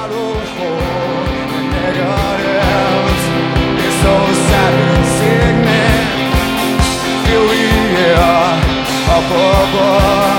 swallowed whole and negatives. It's so sad and sickening. Feel we are up above.